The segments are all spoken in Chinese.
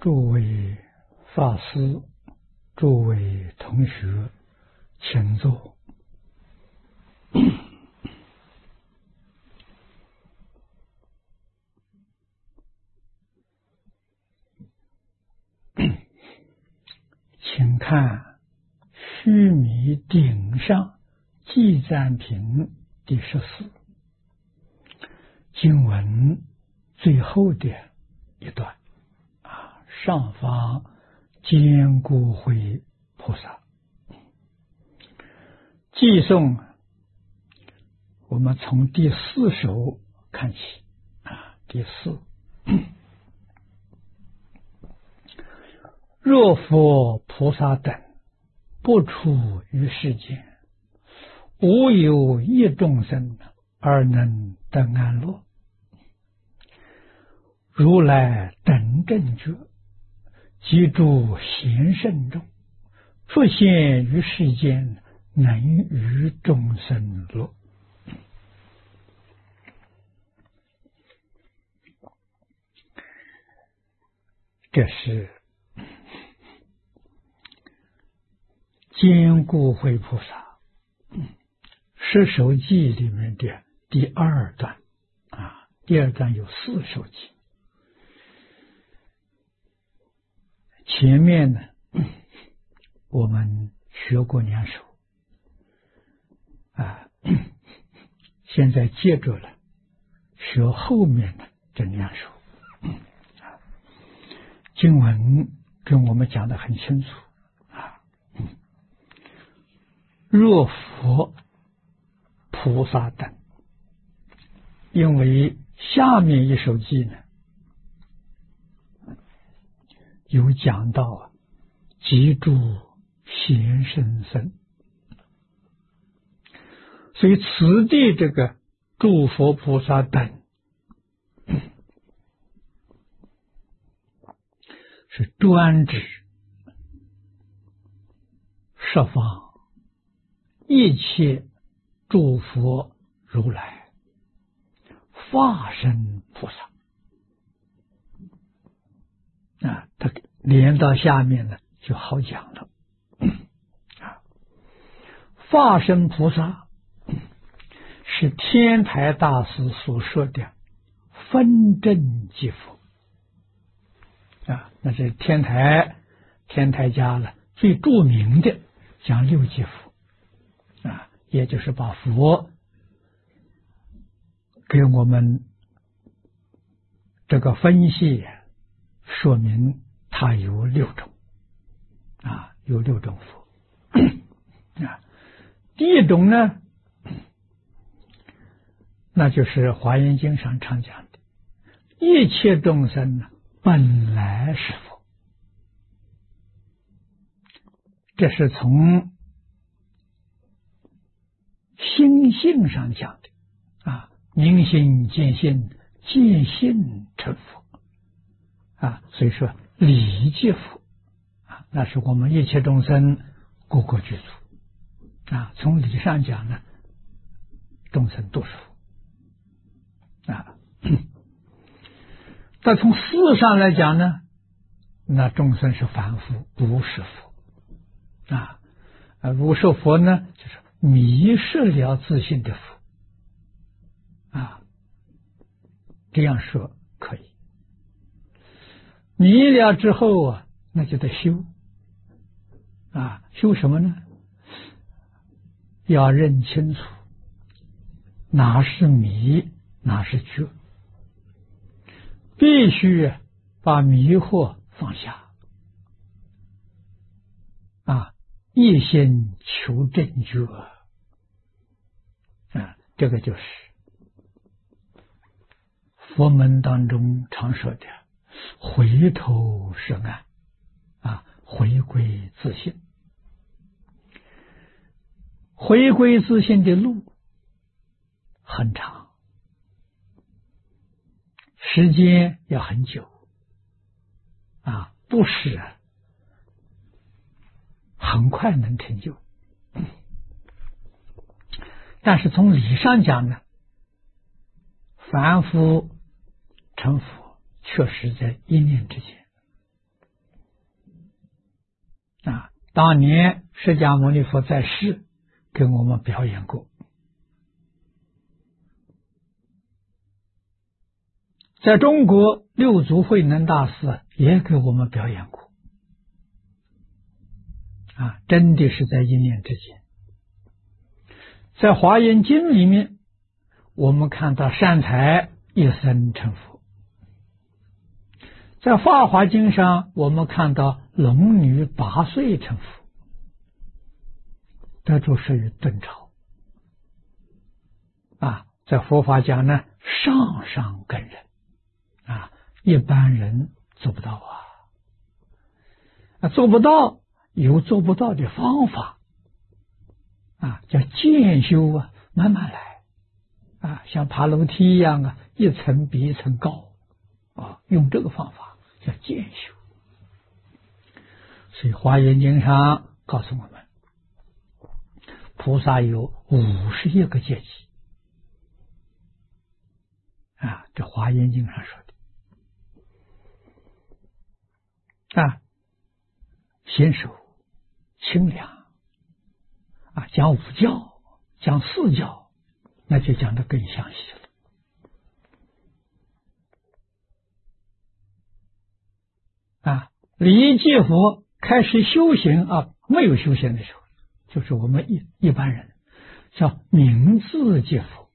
诸位法师，诸位同学，请坐。请看须弥顶上记赞品第14经文最后的一段上方坚固慧菩萨寄诵，我们从第4首看起第4。若佛菩萨等不出于世间，无有一众生而能得安乐。如来等正觉，即诸贤圣众，出现于世间，能与众生乐。这是坚固慧菩萨十首记里面的第2段第2段有4首记。前面呢我们学过2首现在接着了学后面的这2首经文跟我们讲得很清楚若佛菩萨等，因为下面一首记呢有讲到即诸贤圣僧，所以此地这个诸佛菩萨等是专指十方一切诸佛如来化身菩萨他连到下面呢就好讲了化身菩萨是天台大师所说的分真即佛那是天台家了最著名的讲六即佛也就是把佛给我们这个分析说明它有6种有6种佛第一种呢，那就是华严经上常讲的一切众生呢本来是佛，这是从心性上讲的明心见性，见性成佛所以说理即佛那是我们一切众生各个具足从理上讲呢，众生都是佛但从事上来讲呢，那众生是凡夫，不是佛不是佛呢，就是迷失了自信的佛这样说可以。迷了之后那就得修修什么呢？要认清楚哪是迷，哪是觉，必须把迷惑放下一心求正觉这个就是佛门当中常说的回头是岸回归自信。回归自信的路很长，时间要很久不是很快能成就。但是从理上讲呢，凡夫成佛确实在一念之间当年释迦牟尼佛在世，给我们表演过。在中国，六祖慧能大师也给我们表演过。真的是在一念之间。在《华严经》里面，我们看到善财一生成佛；在《法华经》上，我们看到龙女8岁成佛，这就属于顿超。在佛法讲呢，上上根人一般人做不到做不到有做不到的方法叫渐修慢慢来像爬楼梯一样一层比一层高用这个方法叫渐修。所以《华严经》上告诉我们，菩萨有51个阶级这《华严经》上说的贤首、清凉讲5教，讲4教，那就讲得更详细了离界佛开始修行没有修行的时候，就是我们一般人叫明自界佛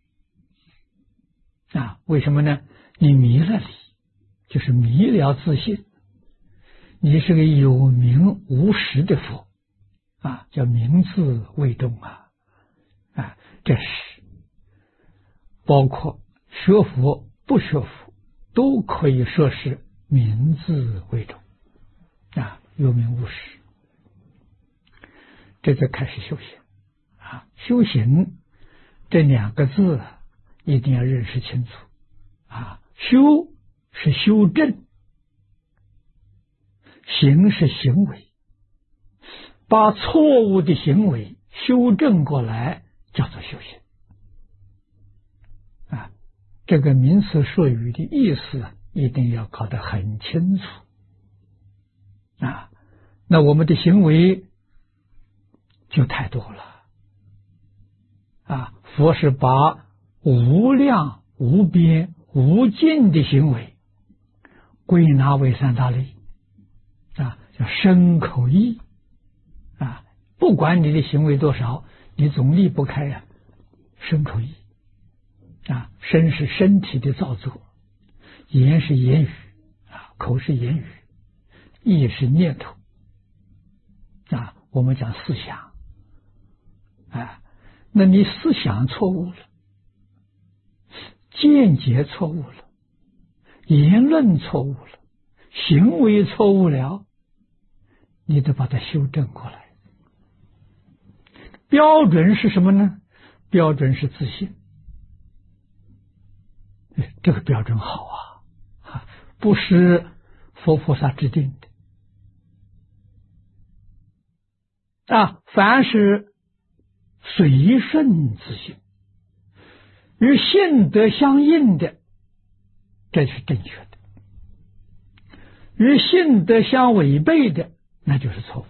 为什么呢？你迷了理，就是迷了自信，你是个有名无实的佛叫明自为动这是包括学佛不学佛都可以说是明自为动有名无实。这就开始修行修行这2个字一定要认识清楚修是修正，行是行为，把错误的行为修正过来叫做修行这个名词术语的意思一定要搞得很清楚那我们的行为就太多了佛是把无量无边无尽的行为归纳为3大类叫身口意不管你的行为多少，你总离不开身口意身是身体的造作，言是言语口是言语，意是念头我们讲思想那你思想错误了，见解错误了，言论错误了，行为错误了，你得把它修正过来。标准是什么呢？标准是自信。这个标准好不是佛菩萨制定的凡是随顺自性，与性德相应的，这是正确的；与性德相违背的，那就是错误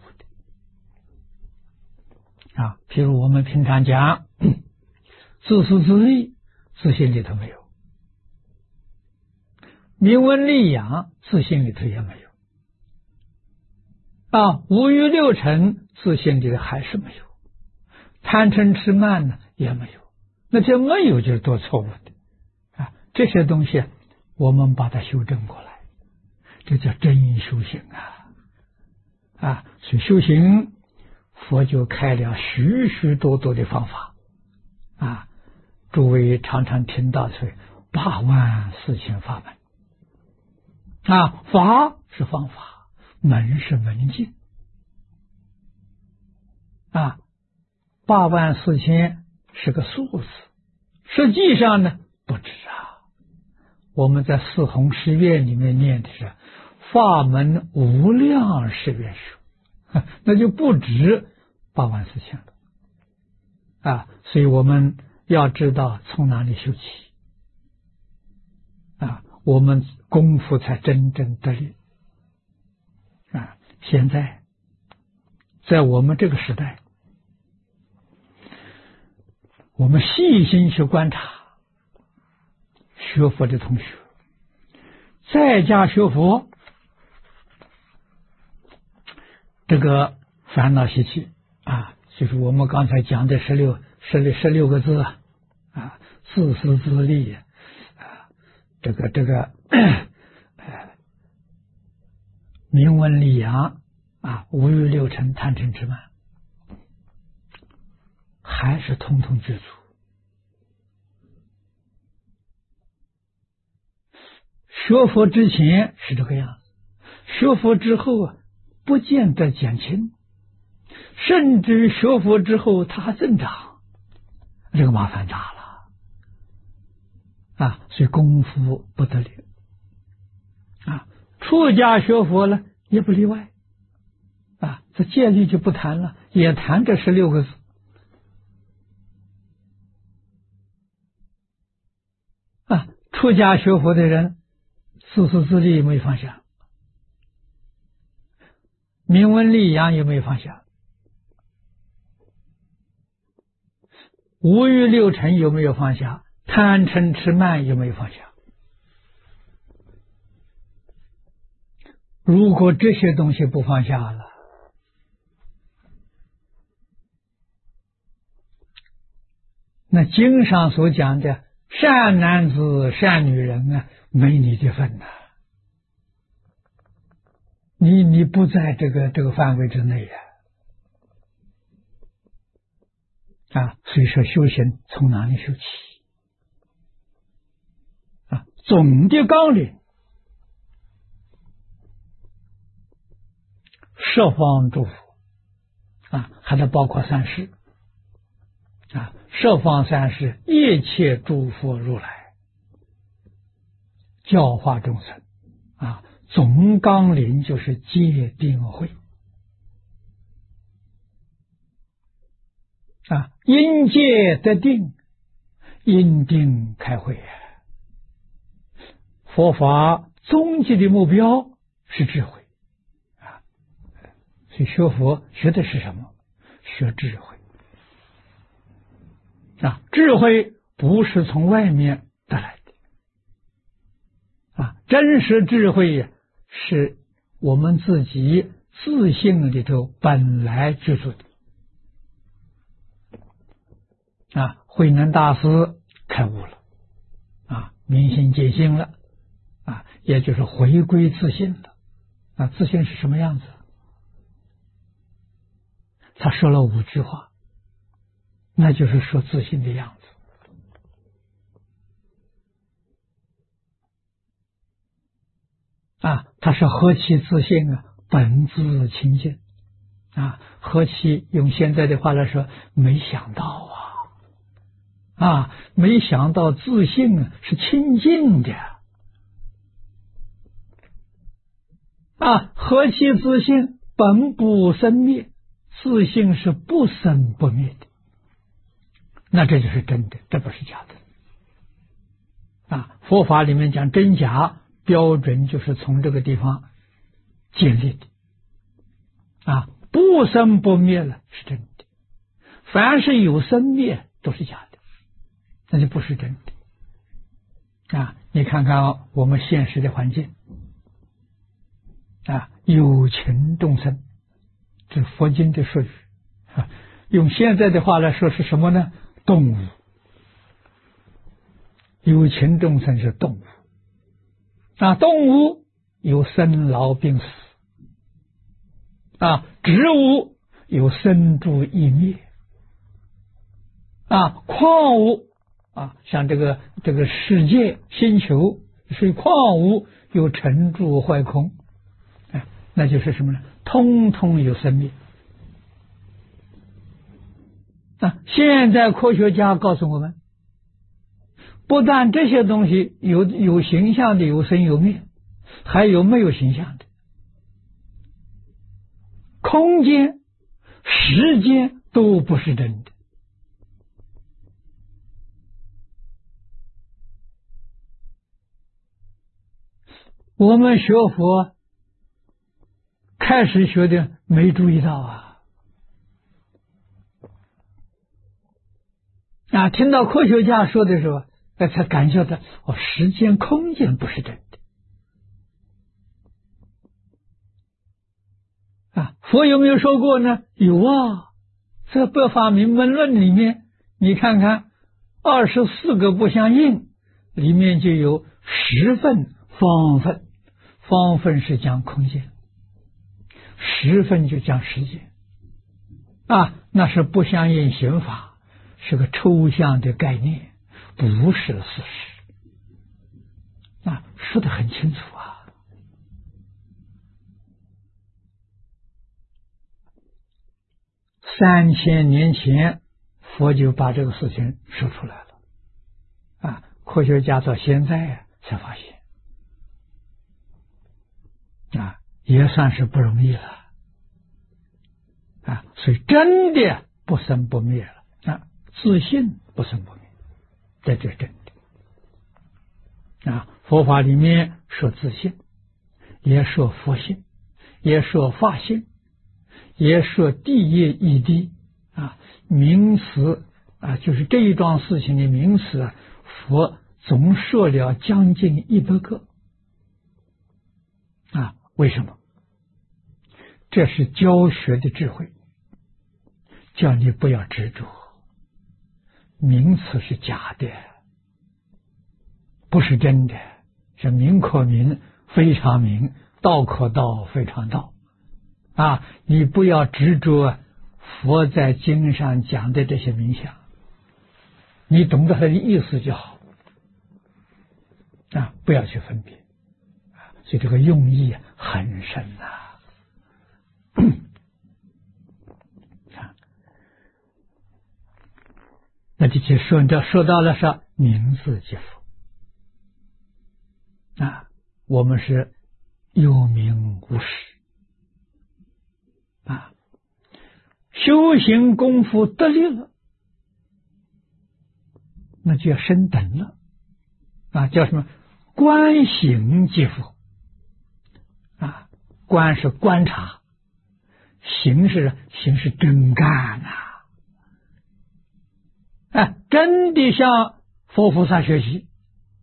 的譬如我们平常讲自私自利，自信里头没有；名闻利养，自信里头也没有五欲六尘，自信里头还是没有；贪嗔痴慢呢也没有。那这没有就是多错误的这些东西我们把它修正过来，这叫真修行所以修行佛就开了许许多多的方法诸位常常听到是84000法门法是方法，门是门径84000是个数字，实际上呢不止我们在四弘誓愿里面念的是法门无量誓愿书那就不止84000了所以我们要知道从哪里修起我们功夫才真正得力现在在我们这个时代，我们细心去观察学佛的同学，在家学佛，这个烦恼习气啊，就是我们刚才讲的16个字啊，自私自利啊，名闻利养啊，五欲六尘，贪嗔痴慢，还是统统具足。学佛之前是这个样子，学佛之后啊，不见得减轻，甚至学佛之后它还增长，这个麻烦大了啊！所以功夫不得了啊！出家学佛了也不例外啊！这戒律就不谈了，也谈这16个字啊！出家学佛的人，自私自利没放下，名闻利养也没放下，五欲六尘有没有放下？贪嗔痴慢有没有放下？如果这些东西不放下了，那经上所讲的善男子善女人啊，没你的份呐、你不在这个范围之内所以说修行从哪里修起总的纲领，十方诸佛还得包括三世十方三世一切诸佛如来教化众生总纲领就是戒定慧因戒得定，因定开慧佛法终极的目标是智慧所以学佛学的是什么？学智慧智慧不是从外面得来的真实智慧是我们自己自性里头本来具足的慧能大师开悟了明心见性了也就是回归自性了自性是什么样子？他说了5句话，那就是说自性的样子他说何其自性本自清净何其用现在的话来说，没想到没想到自性是清净的何其自性本不生灭，自性是不生不灭的，那这就是真的，这不是假的佛法里面讲真假标准就是从这个地方建立的不生不灭了是真的，凡是有生灭都是假的，那就不是真的你看看我们现实的环境有情众生，这佛经的术语用现在的话来说是什么呢？动物，有情众生是动物动物有生老病死植物有生住异灭矿物像这个世界星球属于矿物有成住坏空那就是什么呢？通通有生灭现在科学家告诉我们，不但这些东西有形象的有生有灭，还有没有形象的，空间时间都不是真的我们学佛开始学的没注意到啊，听到科学家说的时候，才感觉到时间空间不是真的啊。佛有没有说过呢？有啊，这《百法明门论》里面，你看看24个不相应，里面就有10分方分，方分是讲空间，10分就讲时间啊，那是不相应刑法，是个抽象的概念，不是事实啊，说得很清楚啊。3000年前，佛就把这个事情说出来了啊，科学家到现在才发现啊，也算是不容易了啊，所以真的不生不灭了啊，自信不生不灭，这就是真的啊。佛法里面说自信，也说佛性，也说法性，也说地业一地啊，名词啊，就是这一桩事情的名词啊，佛总说了将近100个啊。为什么？这是教学的智慧，叫你不要执着，名词是假的，不是真的，是名可名，非常名，道可道，非常道啊！你不要执着佛在经上讲的这些名相，你懂得它的意思就好啊，不要去分别啊，所以这个用意很深啊。那就去说到了是名字即佛啊，我们是有名无实啊，修行功夫得力了，那就要升等了啊，叫什么？观行即佛啊，观是观察，行是真干啊。真的向佛菩萨学习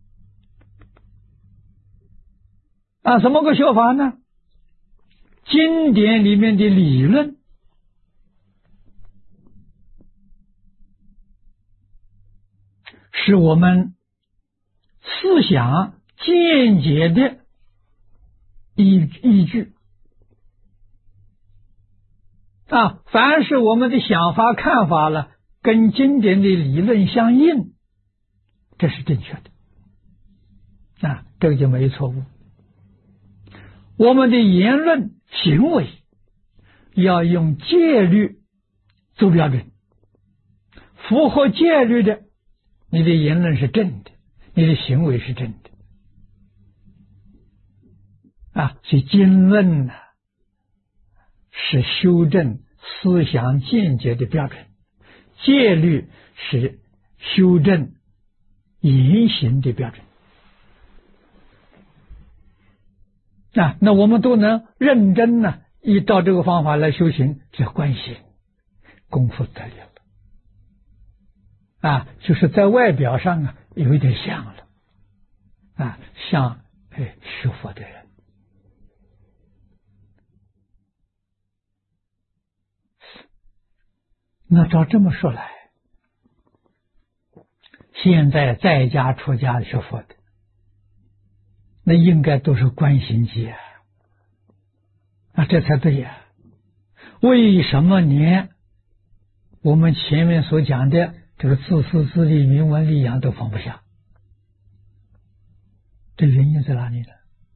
啊！怎么个学法呢？经典里面的理论是我们思想见解的依据啊！凡是我们的想法看法了，跟经典的理论相应，这是正确的啊，这个就没错误。我们的言论行为要用戒律做标准，符合戒律的，你的言论是正的，你的行为是正的啊。所以经论呢，是修正思想见解的标准，戒律是修正言行的标准啊。那我们都能认真呢，依照这个方法来修行，叫观行，功夫得力了啊。就是在外表上啊，有一点像了啊，像学佛的人。那照这么说来，现在在家出家学佛的，那应该都是观行戒啊，这才对呀。为什么连我们前面所讲的这个自私自利、名闻利养都放不下？这原因在哪里呢？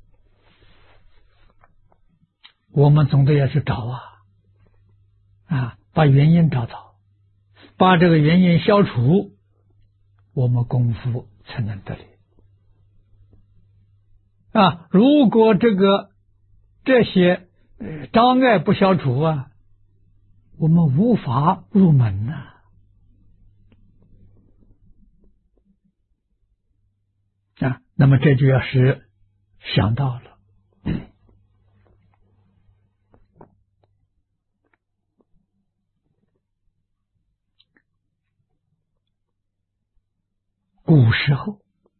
我们总得要去找啊，把原因找到，把这个原因消除，我们功夫才能得力啊。如果这些障碍不消除啊，我们无法入门啊。那么这就要是想到了古时候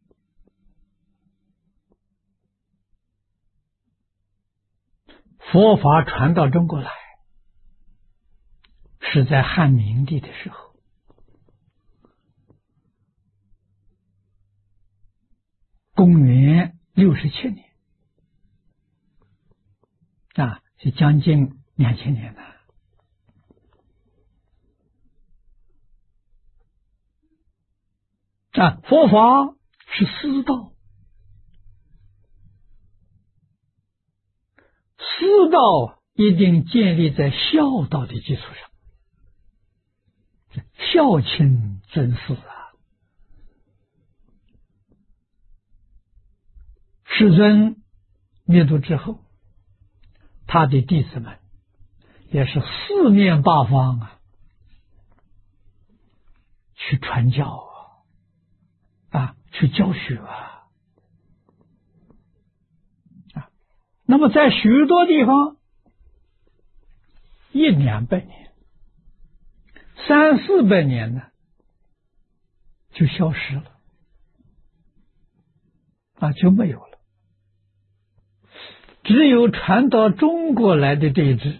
佛法传到中国来，是在汉明帝的时候，公元67年啊，是将近2000年了。佛法是私道，私道一定建立在孝道的基础上，孝亲尊嗣啊。世尊灭度之后，他的弟子们也是四面八方啊，去传教去教学那么在许多地方100-200年、300-400年呢，就消失了就没有了。只有传到中国来的这一支，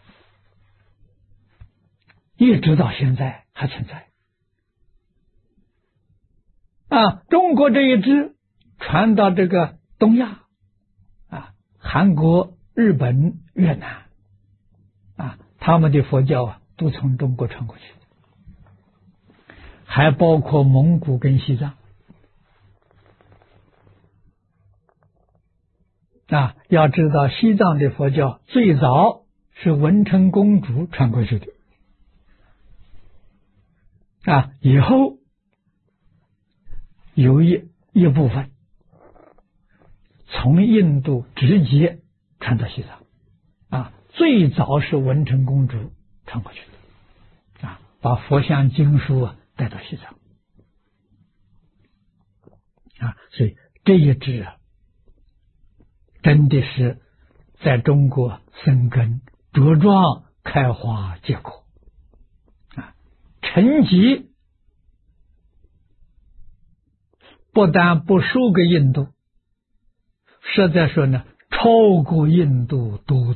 一直到现在还存在中国这一支传到这个东亚韩国、日本、越南他们的佛教都从中国传过去，还包括蒙古跟西藏要知道西藏的佛教最早是文成公主传过去的以后有一部分从印度直接传到西藏最早是文成公主传过去的把佛像经书带到西藏所以这一支真的是在中国生根茁壮开花结果成绩不但不输给印度，实在说呢，超过印度多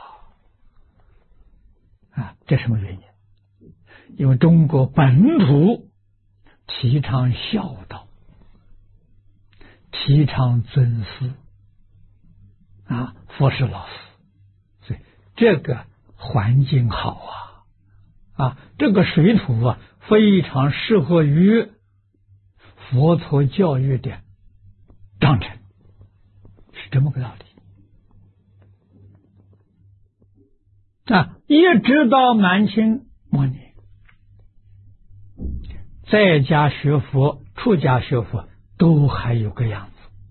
这什么原因？因为中国本土提倡孝道，提倡尊师佛是老师，所以这个环境好这个水土非常适合于佛陀教育的章程，是这么个道理一直到满清末年，在家学佛、出家学佛都还有个样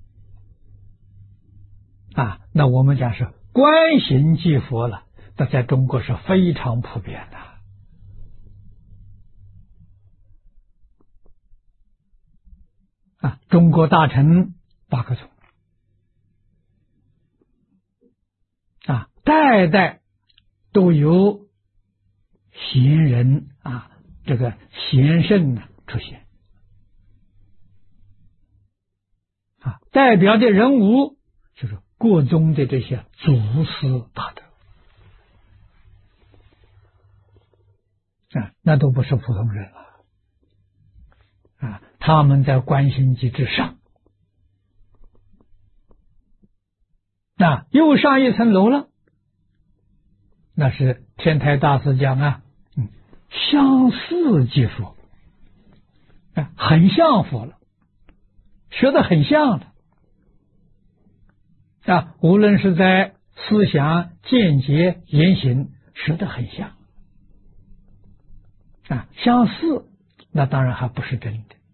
子那我们讲是观行即佛了，那在中国是非常普遍的中国大乘8个宗代代都有贤人这个贤圣出现代表的人物就是各宗的这些祖师大德那都不是普通人他们在观行记之上又上一层楼了，那是天台大师讲相似即佛很像佛了，学得很像了无论是在思想、见解、言行学得很像相似，那当然还不是真的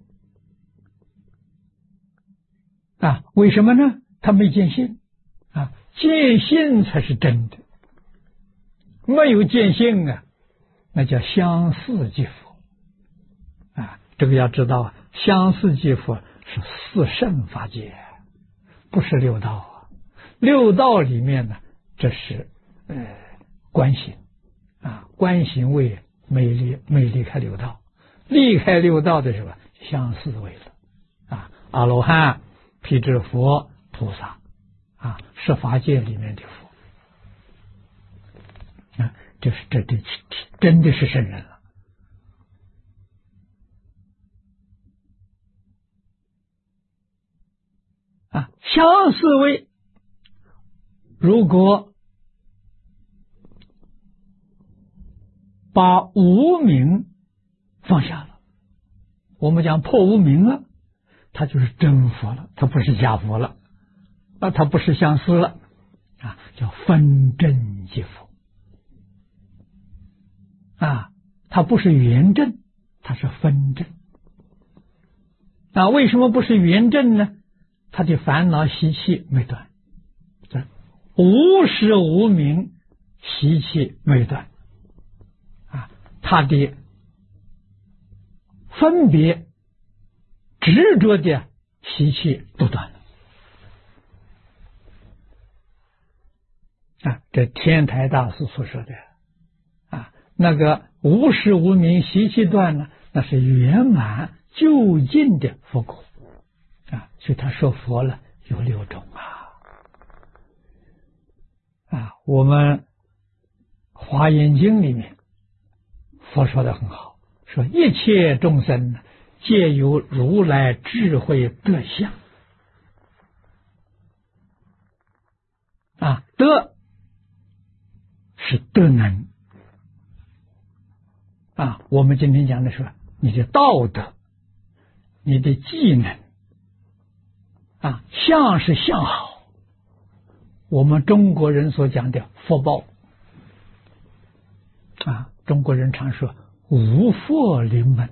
为什么呢？他没见性见性才是真的，没有见性那叫相似即佛这个要知道相似即佛是四圣法界，不是六道六道里面呢，这是观行观行位没离开六道，离开六道的时候相思为了阿罗汉、辟支佛、菩萨十法界里面的佛这真的是圣人了相思为，如果把无明放下了，我们讲破无明了，他就是真佛了，他不是假佛了他不是相思了叫分真即佛他不是圆正，他是分正为什么不是圆正呢？他的烦恼习气没断，无始无明习气没断他的分别执着的习气都断了这天台大师所说的那个无始无明习气断了，那是圆满究竟的佛果所以他说佛了有6种我们华严经里面佛说的很好，说一切众生皆有如来智慧德相德是德能我们今天讲的是你的道德，你的技能相是相好，我们中国人所讲的福报中国人常说无佛临门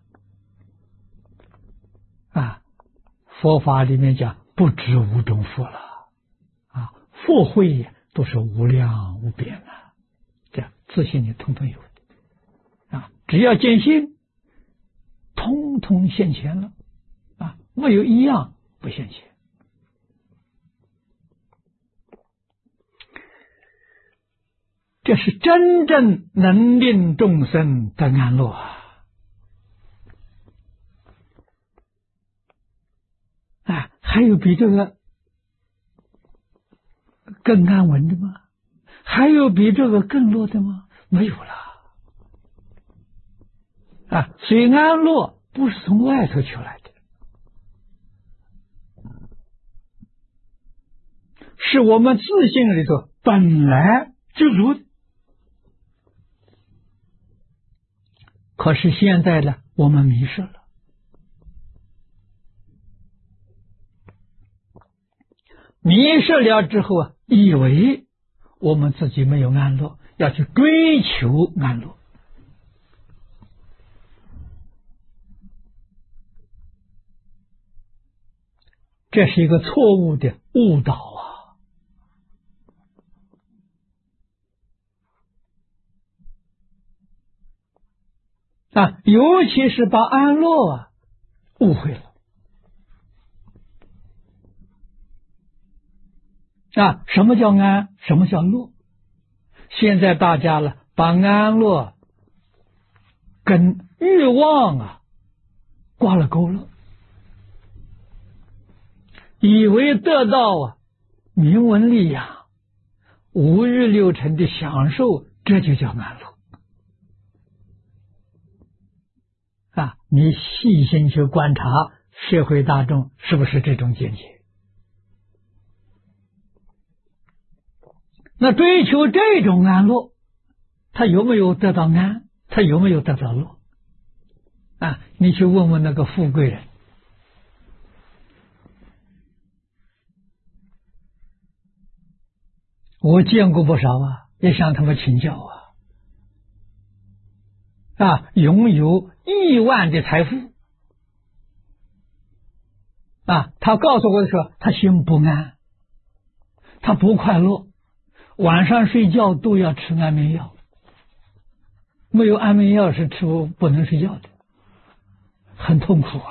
佛法里面讲不止5种佛了佛慧都是无量无边这样自信你统统有只要见性通通现前了没有一样不现前这是真正能令众生得安乐还有比这个更安稳的吗？还有比这个更乐的吗？没有了所以安乐不是从外头求来的，是我们自性里头本来就如的。可是现在呢，我们迷失了，迷失了之后以为我们自己没有安乐，要去追求安乐。这是一个错误的误导尤其是把安乐误会了什么叫安？什么叫乐？现在大家了把安乐跟欲望挂了钩了，以为得到名闻利养、五欲六尘的享受，这就叫安乐你细心去观察社会大众是不是这种见解？那追求这种安乐，他有没有得到安？他有没有得到乐？你去问问那个富贵人，我见过不少也向他们请教拥有亿万的财富他告诉我的说，他心不安，他不快乐，晚上睡觉都要吃安眠药，没有安眠药是吃不能睡觉的，很痛苦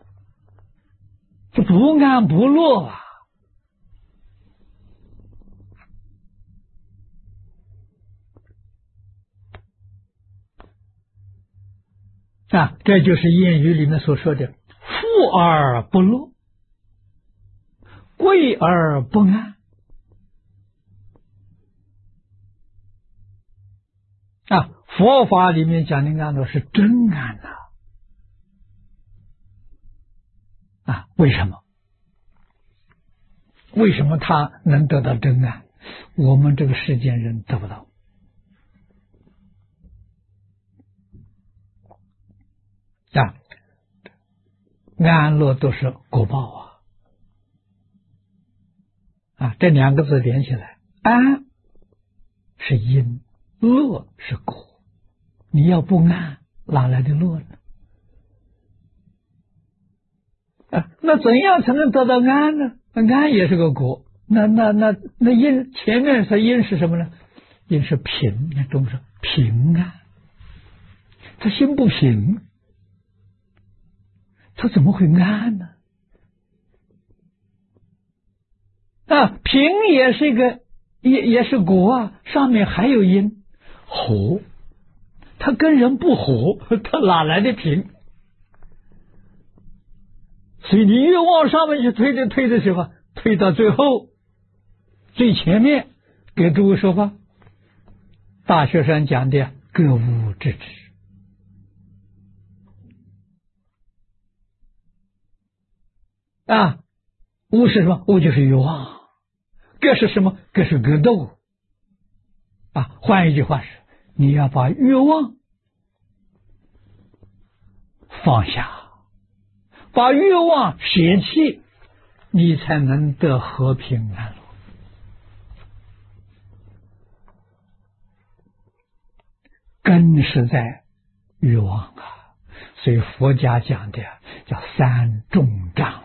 这不安不乐这就是谚语里面所说的富而不乐，贵而不安。佛法里面讲的安乐是真安为什么？为什么他能得到真安？我们这个世间人得不到。安乐都是果报这两个字连起来，安是因，乐是果。你要不安，哪来的乐呢？那怎样才能得到安呢？安也是个果。那因前面说因是什么呢？因是平，那中是平安。他心不平，他怎么会安呢？平也是一个也是果上面还有因和，他跟人不和，他哪来的平？所以你越往上面去推的时候，推到最后最前面，给诸位说法，大学上讲的格物致知。物是什么？物就是欲望。格是什么？格是格斗。换一句话是，你要把欲望放下，把欲望舍弃，你才能得和平安乐。根是在欲望所以佛家讲的叫三重障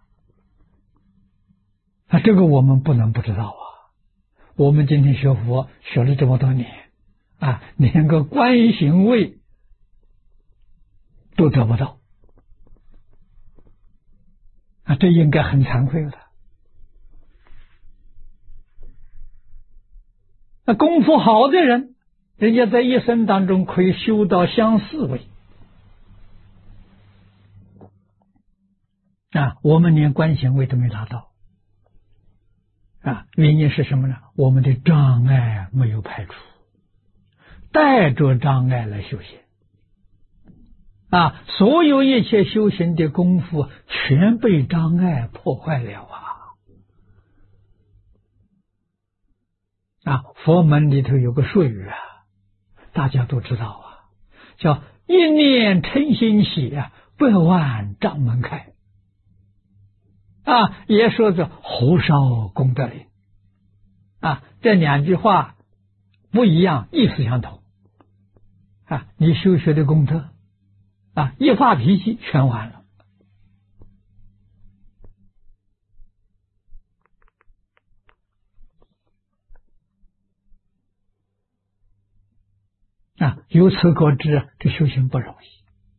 这个我们不能不知道我们今天学佛学了这么多年连个观行位都得不到这应该很惭愧的。功夫好的人，人家在一生当中可以修到相似位我们连观行位都没达到原因是什么呢？我们的障碍没有排除，带着障碍来修行所有一切修行的功夫全被障碍破坏了佛门里头有个术语大家都知道叫一念嗔心起百万障门开也说是火烧功德林这两句话不一样，意思相同你修学的功德一发脾气全完了由此可知这修行不容易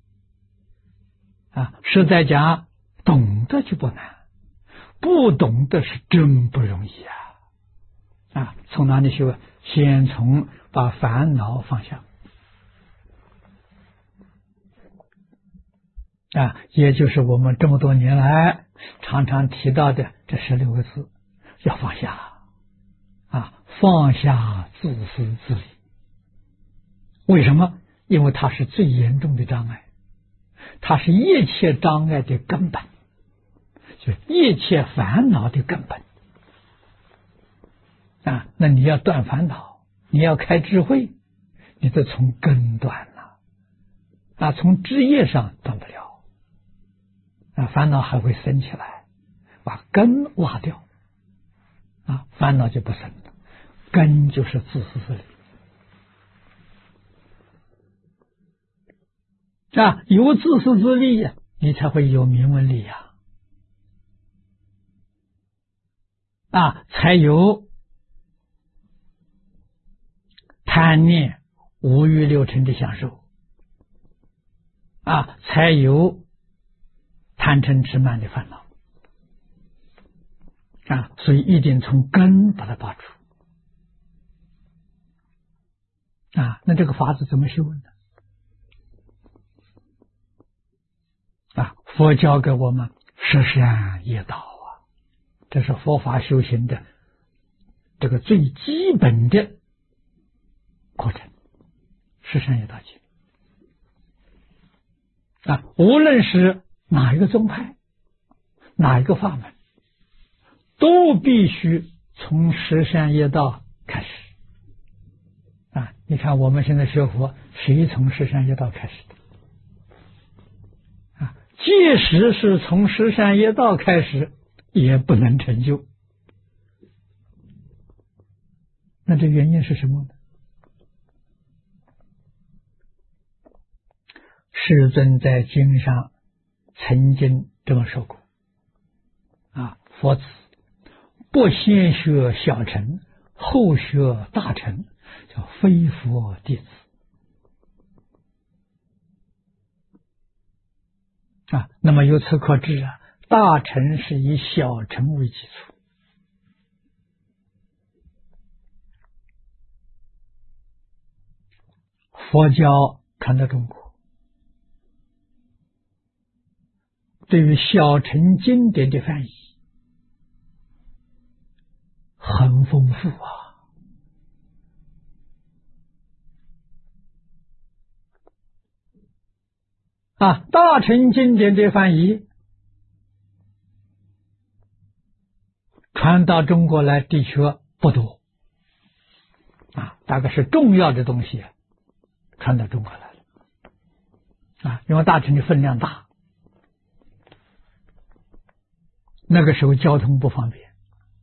实在讲懂得就不难，不懂得是真不容易从哪里修？先从把烦恼放下也就是我们这么多年来常常提到的这16个字，要放下放下自私自利。为什么？因为它是最严重的障碍，它是一切障碍的根本，就一切烦恼的根本那你要断烦恼，你要开智慧，你得从根断从枝叶上断不了烦恼还会生起来，把根挖掉烦恼就不生了。根就是自私自利有自私自利你才会有名闻利养才有贪念五欲六尘的享受才有贪嗔痴慢的烦恼所以一定从根把它拔除那这个法子怎么修呢？ 佛教给我们十善业道啊，这是佛法修行的这个最基本的过程，十善业道经啊，无论是哪一个宗派，哪一个法门，都必须从十善业道开始啊！你看我们现在学佛，谁从十善业道开始的啊？即使是从十善业道开始，也不能成就。那这原因是什么呢？世尊在经上曾经这么说过啊，佛子不先学小乘，后学大乘，叫非佛弟子啊。那么由此可知啊，大乘是以小乘为基础。佛教传到中国，对于小乘经典的翻译很丰富啊！大乘经典的翻译传到中国来的确不多啊，大概是重要的东西传到中国来了啊，因为大乘的分量大，那个时候交通不方便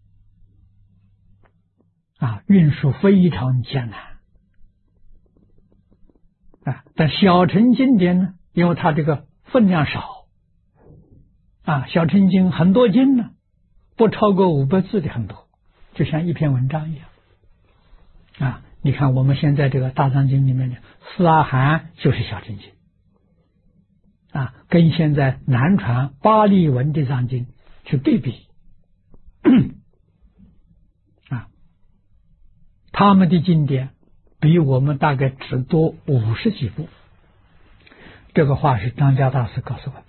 啊，运输非常艰难啊。但小乘经典呢，因为它这个分量少啊，小乘经很多经呢，不超过500字的很多，就像一篇文章一样啊。你看我们现在这个大藏经里面的四阿含就是小乘经啊，跟现在南传巴利文的藏经去对比啊，他们的经典比我们大概只多50几部。这个话是张家大师告诉我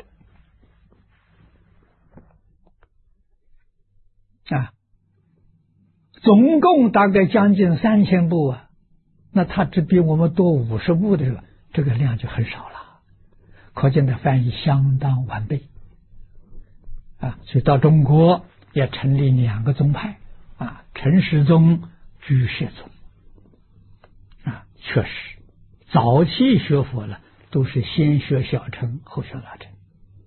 的啊，总共大概将近3000部啊，那他只比我们多50部的这个量就很少了，可见的翻译相当完备啊。所以到中国也成立2个宗派啊，陈实宗、居士宗啊，确实早期学佛了都是先学小乘后学大乘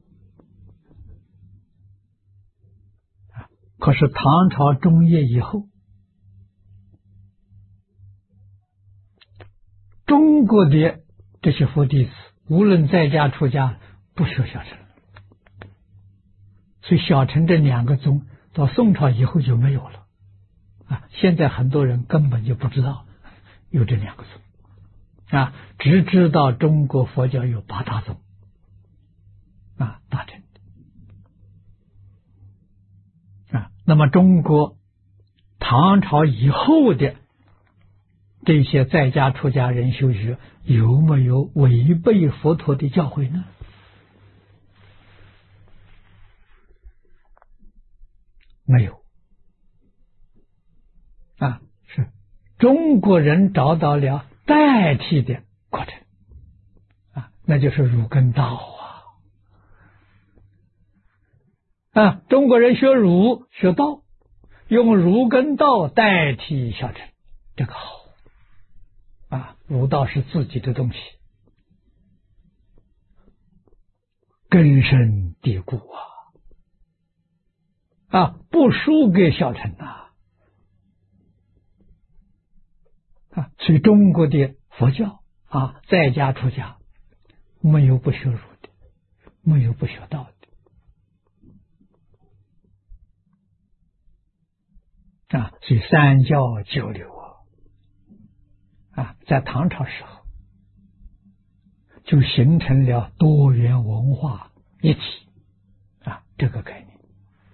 啊。可是唐朝中叶以后，中国的这些佛弟子无论在家出家不学小乘，所以小乘这2个宗到宋朝以后就没有了啊。现在很多人根本就不知道有这2个宗啊，只知道中国佛教有8大宗啊，大乘啊。那么中国唐朝以后的这些在家出家人修学有没有违背佛陀的教诲呢？没有啊，是中国人找到了代替的过程啊，那就是儒跟道啊。中国人学儒学道，用儒跟道代替小乘，这个好啊。儒道是自己的东西，根深蒂固啊，不输给小乘啊。所以中国的佛教啊，在家出家没有不学儒的，没有不学道的啊。所以三教九流啊，在唐朝时候就形成了多元文化一体啊，这个概念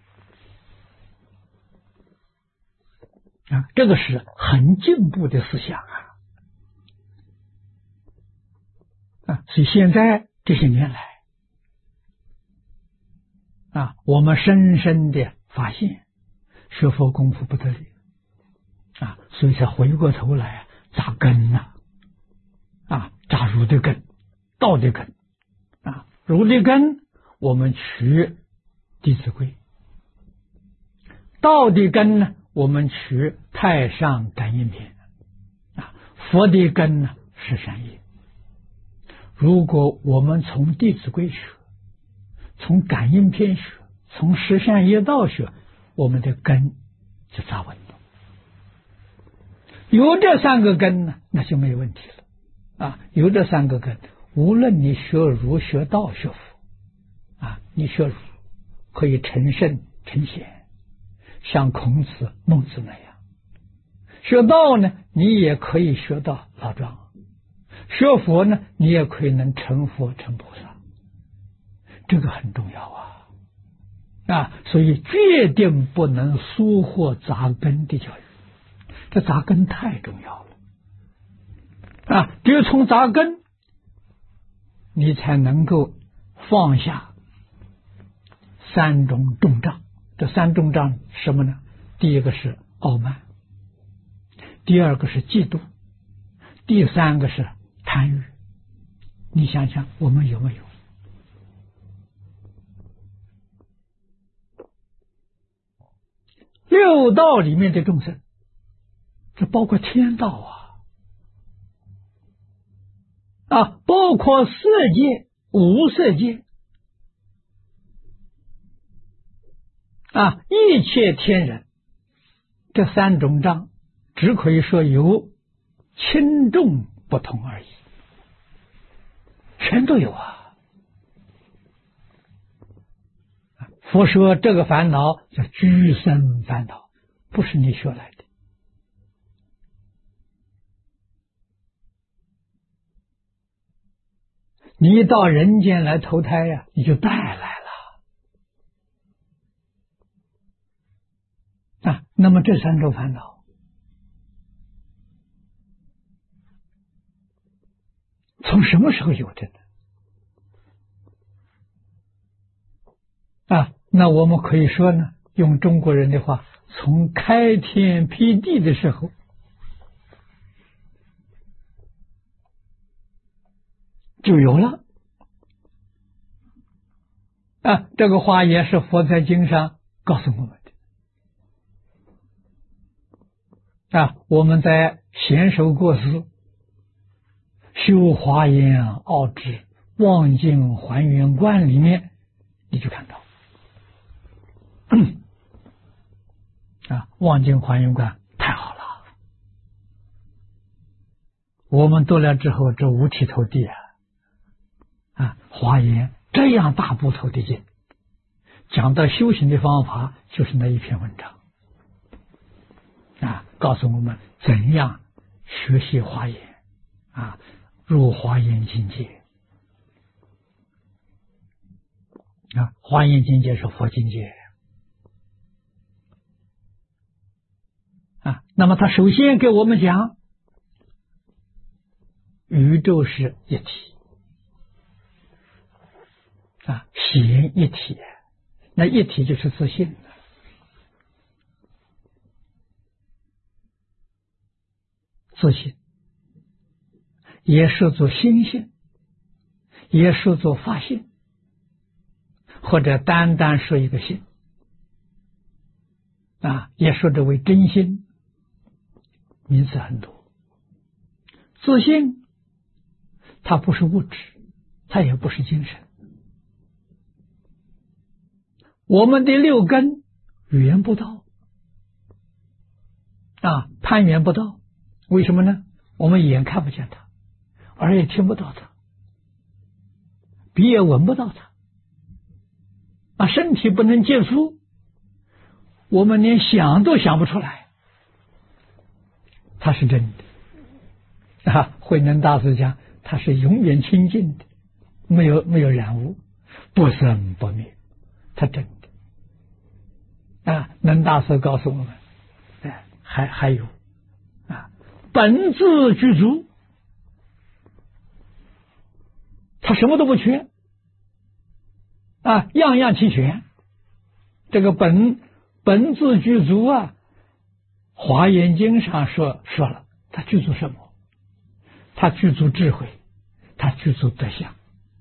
啊，这个是很进步的思想啊。所以现在这些年来我们深深的发现学佛功夫不得力所以才回过头来扎根扎儒的根、道的根儒的根我们取《弟子规》，道的根呢我们取《太上感应篇》佛的根呢是善业。如果我们从《弟子规》学，从感应篇学，从十善业道学，我们的根就扎稳了。有这三个根呢，那就没有问题了有这三个根，无论你学儒、学道、学佛你学儒可以成圣成贤，像孔子、孟子那样；学道呢，你也可以学到老庄；学佛呢，你也可以能成佛成菩萨。这个很重要所以决定不能疏忽扎根的教育，这扎根太重要了只有从扎根，你才能够放下三种重障。这三重障什么呢？第一个是傲慢，第二个是嫉妒，第三个是贪欲。你想想我们有没有？六道里面的众生，这包括天道包括色界、无色界一切天人，这三种障只可以说有轻重不同而已，全都有佛说这个烦恼叫居生烦恼，不是你学来的。你一到人间来投胎你就带来了那么这三种烦恼从什么时候有的呢？那我们可以说呢，用中国人的话，从开天辟地的时候就有了这个话也是佛在经上告诉我们的我们在贤首过世修华严奥旨望境还原观里面你就看到望境还原观太好了，我们读了之后这五体投地华严这样大部头的经，讲到修行的方法就是那一篇文章告诉我们怎样学习华严入华严境界华严境界是佛境界那么他首先给我们讲宇宙是一体显一体，那一体就是自信自信也是做心性，也是做法性，或者单单说一个性也说这为真心，名词很多。自信它不是物质，它也不是精神。我们的六根语言不到攀缘不到，为什么呢？我们眼看不见它，耳也听不到它，鼻也闻不到它身体不能接触，我们连想都想不出来它是真的慧能大师讲它是永远清净的，没有染污，不生不灭，它真的能大师告诉我们还有本自具足，他什么都不缺样样齐全这个本自具足啊，华严经上说了，他具足什么？他具足智慧，他具足德相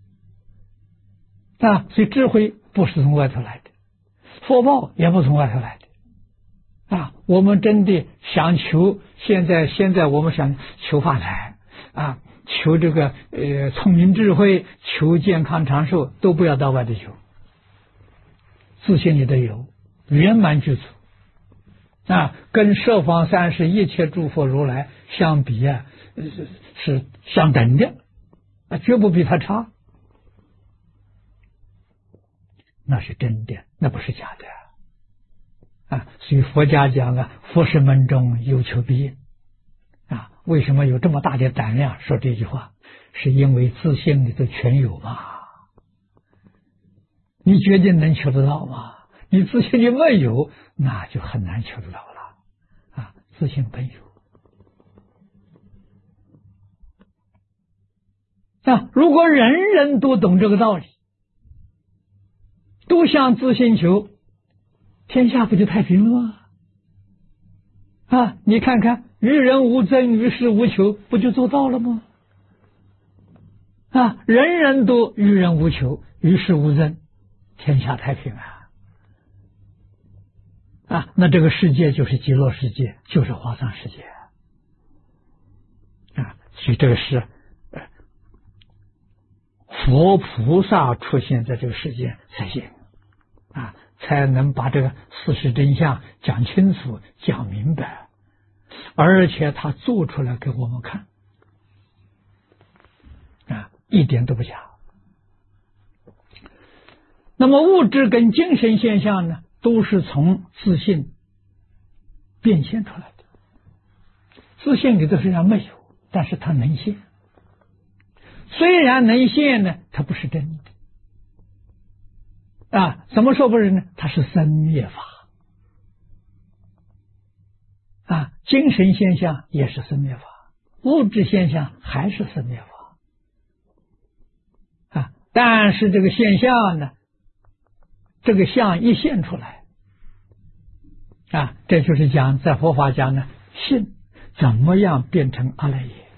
啊。所以智慧不是从外头来的，福报也不从外头来的啊。我们真的想求，现在我们想求发财啊，求这个聪明智慧，求健康长寿，都不要到外头求，自信里头有圆满具足啊，跟十方三世一切诸佛如来相比啊，是相等的啊，绝不比他差。那是真的，那不是假的啊。所以佛家讲啊，佛是门中有求必应啊。为什么有这么大的胆量说这句话？是因为自信里头全有嘛。你决定能求得到吗？你自信里没有，那就很难求得到了啊。自信本有啊。如果人人都懂这个道理，都向自信求，天下不就太平了吗？啊，你看看，于人无争，于事无求，不就做到了吗？啊，人人都于人无求，于事无争，天下太平啊！啊，那这个世界就是极乐世界，就是华藏世界啊！所以这个是佛菩萨出现在这个世界才行啊，才能把这个事实真相讲清楚、讲明白，而且他做出来给我们看啊，一点都不假。那么物质跟精神现象呢，都是从自信变现出来的。自信里头虽然没有，但是它能现。虽然能现呢，它不是真的啊。怎么说不是呢？它是生灭法啊。精神现象也是生灭法，物质现象还是生灭法啊。但是这个现象呢，这个相一现出来啊，这就是讲在佛法讲呢，信怎么样变成阿赖耶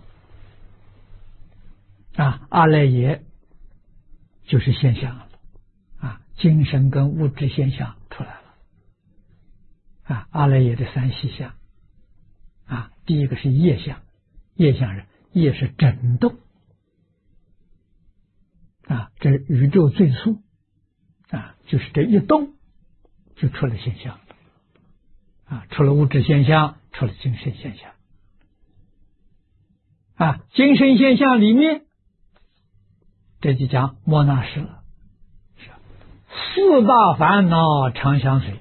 啊？阿赖耶就是现象了啊，精神跟物质现象出来了啊。阿赖耶的三细相啊，第一个是业相，业相是业是震动啊，这宇宙最初啊，就是这一动就出了现象啊，出了物质现象，出了精神现象啊。精神现象里面，这就讲莫那识了，四大烦恼常相随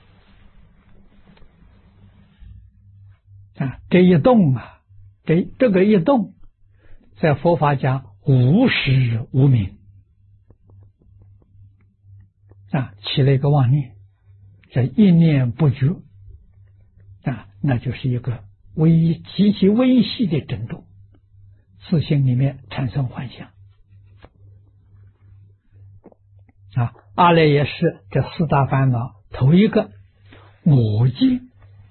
啊。这一动啊，这个一动，在佛法讲无始无明啊，起了一个妄念，这一念不绝啊，那就是一个极其微细的震动，自性里面产生幻象啊。阿赖耶识这四大烦恼，头一个我见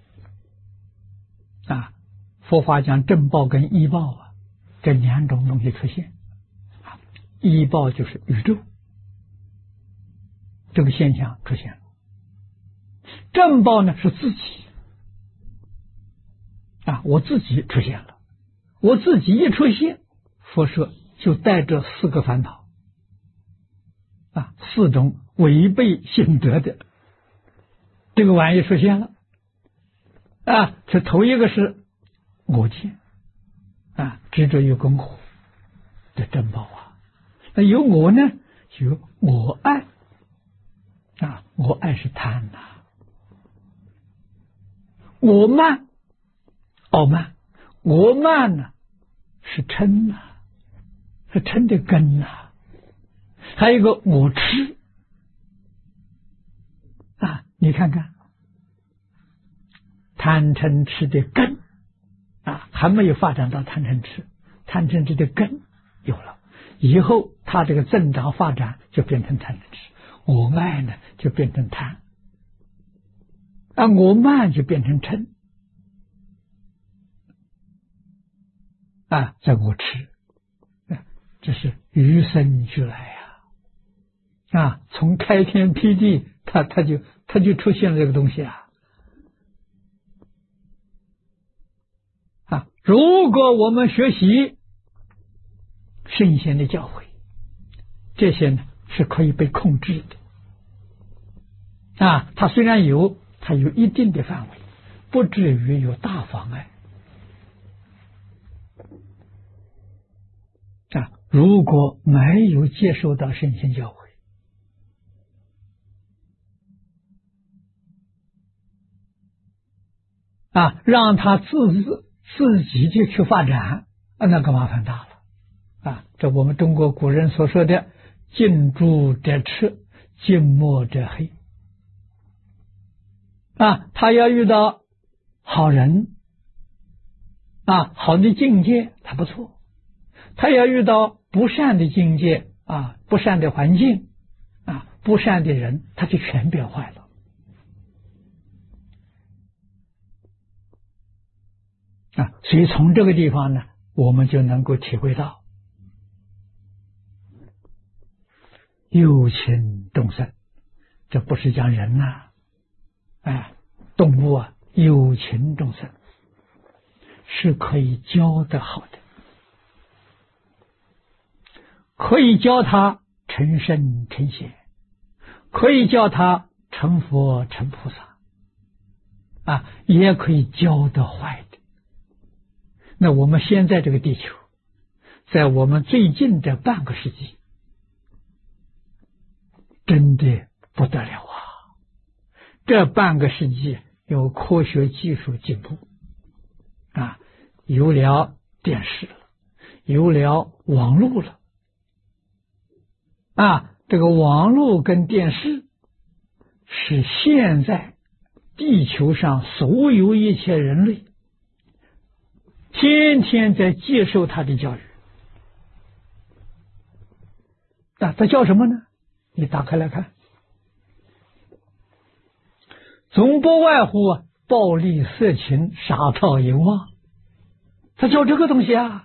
啊，佛法讲正报跟依报啊，这两种东西出现啊。依报就是宇宙这个现象出现了，正报呢是自己啊，我自己出现了，我自己一出现，佛说就带着四个烦恼啊，四种违背性德的这个玩意出现了啊。这头一个是我见啊，执着于功苦的正报啊。那有我呢，有我爱啊，我爱是贪呐，我慢傲慢，我慢呢是嗔呐，是嗔的根呐。还有一个我痴啊，你看看贪嗔痴的根啊，还没有发展到贪嗔痴，贪嗔痴的根有了以后，它这个增长发展就变成贪嗔痴。 我爱呢就变成贪，我慢就变成嗔，在我痴，这是与生俱来从开天辟地，它就出现了这个东西如果我们学习圣贤的教诲，这些呢是可以被控制的它虽然它有一定的范围，不至于有大妨碍如果没有接受到圣贤教诲让他自己就去发展那个麻烦大了这我们中国古人所说的近朱者赤，近墨者黑他要遇到好人好的境界他不错，他要遇到不善的境界不善的环境不善的人，他就全变坏了所以从这个地方呢，我们就能够体会到有情众生，这不是讲人动物有情众生是可以教得好的，可以教他成圣成贤，可以教他成佛成菩萨也可以教得坏的。那我们现在这个地球，在我们最近这半个世纪，真的不得了这半个世纪有科学技术进步有了电视了，有了网络了这个网络跟电视是现在地球上所有一切人类天天在接受他的教育它叫什么呢？你打开来看，总不外乎暴力、色情、傻套、淫妄，它叫这个东西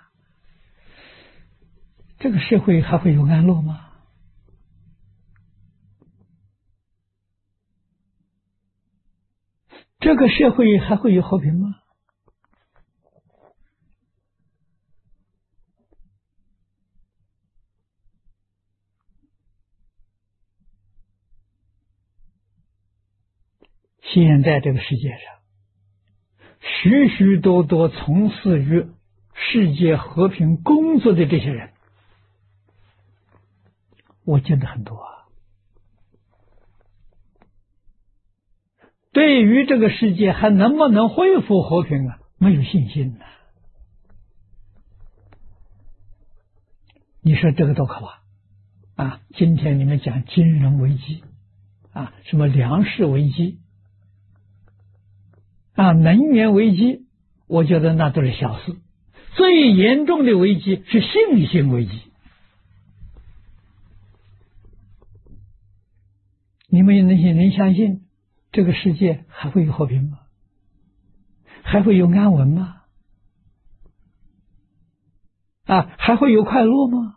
这个社会还会有安乐吗？这个社会还会有和平吗？现在这个世界上，许许多多从事于世界和平工作的这些人，我见得很多对于这个世界还能不能恢复和平没有信心你说这个多可怕今天你们讲金融危机什么粮食危机能源危机，我觉得那都是小事，最严重的危机是信心危机。你们能相信这个世界还会有和平吗？还会有安稳吗？还会有快乐吗？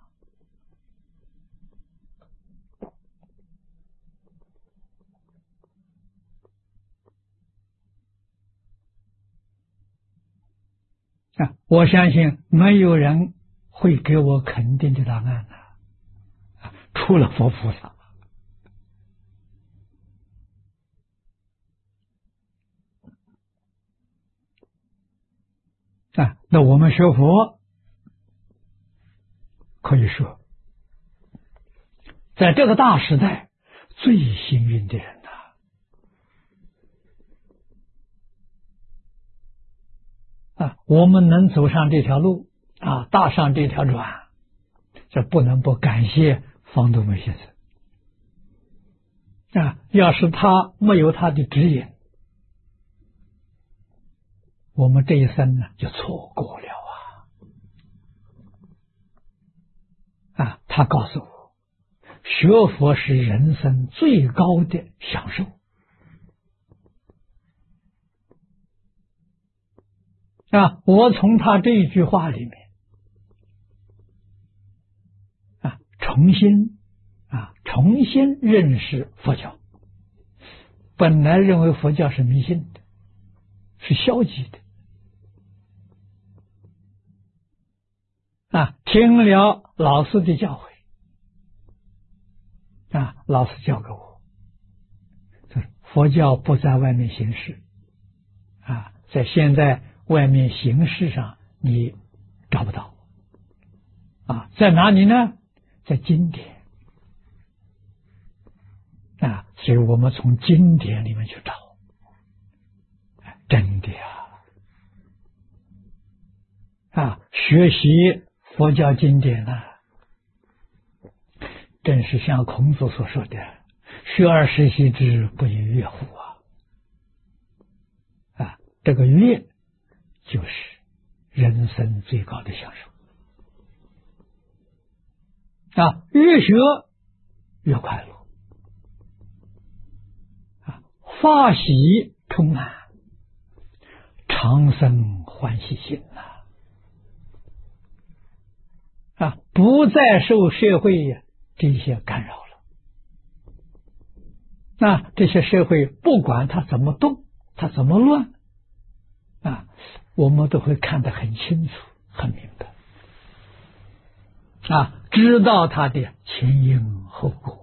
我相信没有人会给我肯定的答案除了佛菩萨那我们学佛可以说在这个大时代最幸运的人我们能走上这条路搭上这条船，这不能不感谢方东梅先生要是他没有他的指引，我们这一生呢就错过了他告诉我， 学佛是人生最高的享受啊！我从他这一句话里面重新认识佛教。本来认为佛教是迷信的，是消极的听了老师的教诲老师教给我，佛教不在外面行事在现在外面形式上你找不到在哪里呢？在经典所以我们从经典里面去找，真的学习佛教经典正是像孔子所说的“学而时习之，不亦说乎”这个乐就是人生最高的享受越学越快乐法喜充满，长生欢喜心不再受社会这些干扰了这些社会不管它怎么动，它怎么乱我们都会看得很清楚很明白知道它的前因后果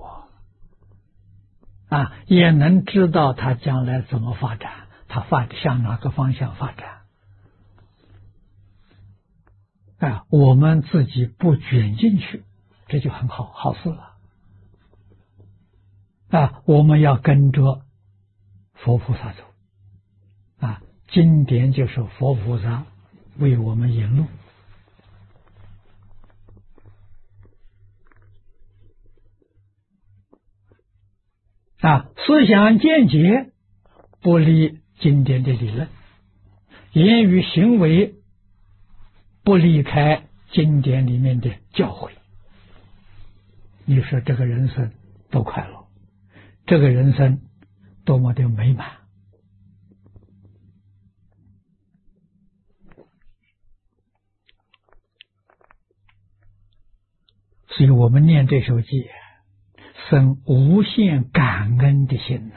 也能知道它将来怎么发展，它向哪个方向发展我们自己不卷进去，这就很好事了我们要跟着佛菩萨走经典就是佛菩萨为我们引路思想见解不离经典的理论，言语行为不离开经典里面的教诲。你说这个人生多快乐，这个人生多么的美满所以我们念这首偈生无限感恩的心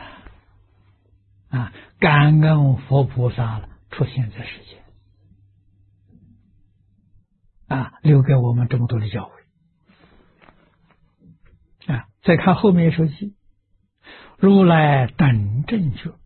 感恩佛菩萨出现在世间留给我们这么多的教诲再看后面一首偈，如来等正觉，